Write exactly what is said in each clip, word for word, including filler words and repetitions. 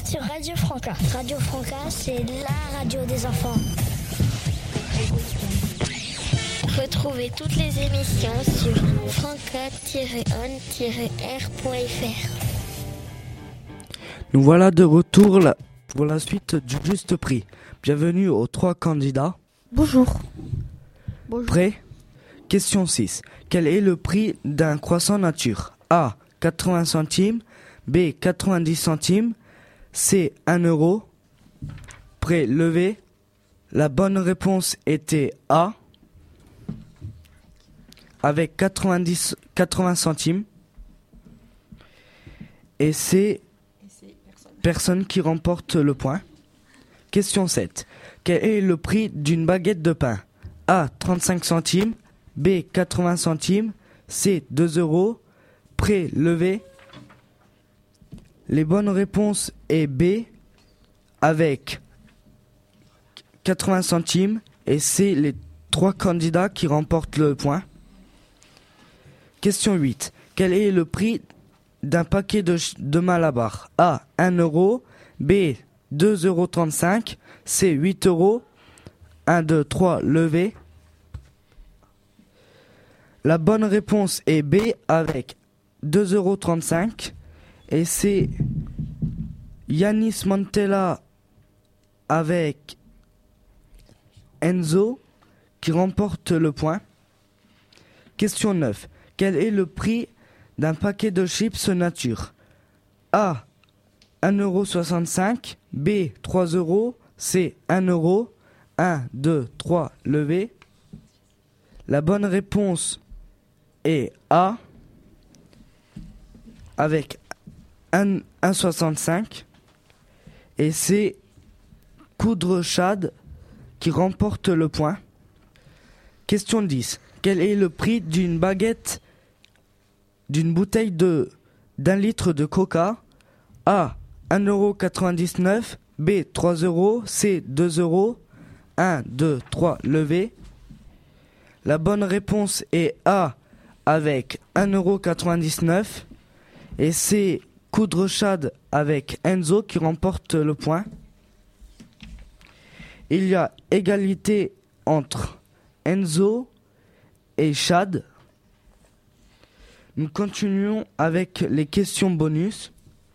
sur Radio Franca. Radio Franca, c'est la radio des enfants. Retrouvez toutes les émissions sur franca tiret on tiret r point f r. Nous voilà de retour là, pour la suite du juste prix. Bienvenue aux trois candidats. Bonjour. Bonjour. Prêt ? Question six. Quel est le prix d'un croissant nature ? A. quatre-vingts centimes. B. quatre-vingt-dix centimes. C. un euro. Prêt, levé. La bonne réponse était A. Avec quatre-vingt-dix, quatre-vingts centimes. Et c'est personne qui remporte le point. Question sept. Quel est le prix d'une baguette de pain ? A. trente-cinq centimes. B. quatre-vingts centimes. C. deux euros. Prêt, levé. Les bonnes réponses est B. Avec quatre-vingts centimes. Et c'est les trois candidats qui remportent le point. Question huit. Quel est le prix d'un paquet de, de Malabar ? A. un euro. B. deux euros trente-cinq. C. huit euros. un, deux, trois, levé. La bonne réponse est B avec deux euros trente-cinq. Et c'est Yanis Montella avec Enzo qui remporte le point. Question neuf. Quel est le prix d'un paquet de chips nature ? A. un euro soixante-cinq. B. trois euros. C. un euro. un, deux, trois, levé. La bonne réponse est A. Avec un euro soixante-cinq. Et c'est Coudre-Chade qui remporte le point. Question dix. Quel est le prix d'une baguette d'une bouteille de d'un litre de coca ? A. un euro quatre-vingt-dix-neuf. B. trois euros. C. deux euros. un, deux, trois, levé. La bonne réponse est A avec un euro quatre-vingt-dix-neuf. Et c'est Coudre-Chade avec Enzo qui remporte le point. Il y a égalité entre Enzo et Chad. Nous continuons avec les questions bonus.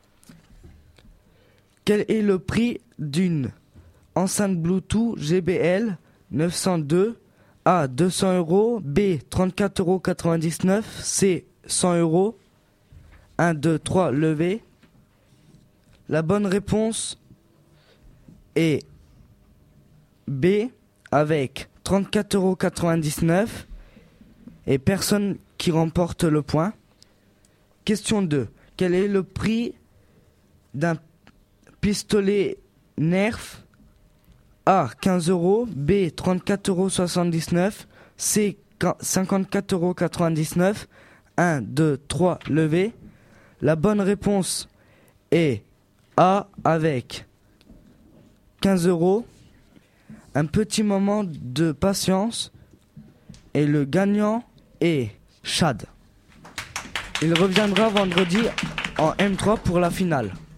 Quel est le prix d'une enceinte Bluetooth J B L neuf cent deux ? A. deux cents euros. B. trente-quatre euros quatre-vingt-dix-neuf. C. cent euros. un, deux, trois, levé. La bonne réponse est B avec trente-quatre euros quatre-vingt-dix-neuf et personne qui remporte le point. Question deux. Quel est le prix d'un pistolet Nerf ? A. quinze euros. B. trente-quatre euros soixante-dix-neuf. C. cinquante-quatre euros quatre-vingt-dix-neuf. un, deux, trois, levé. La bonne réponse est A avec quinze euros. Un petit moment de patience et le gagnant est Chad. Il reviendra vendredi en M trois pour la finale.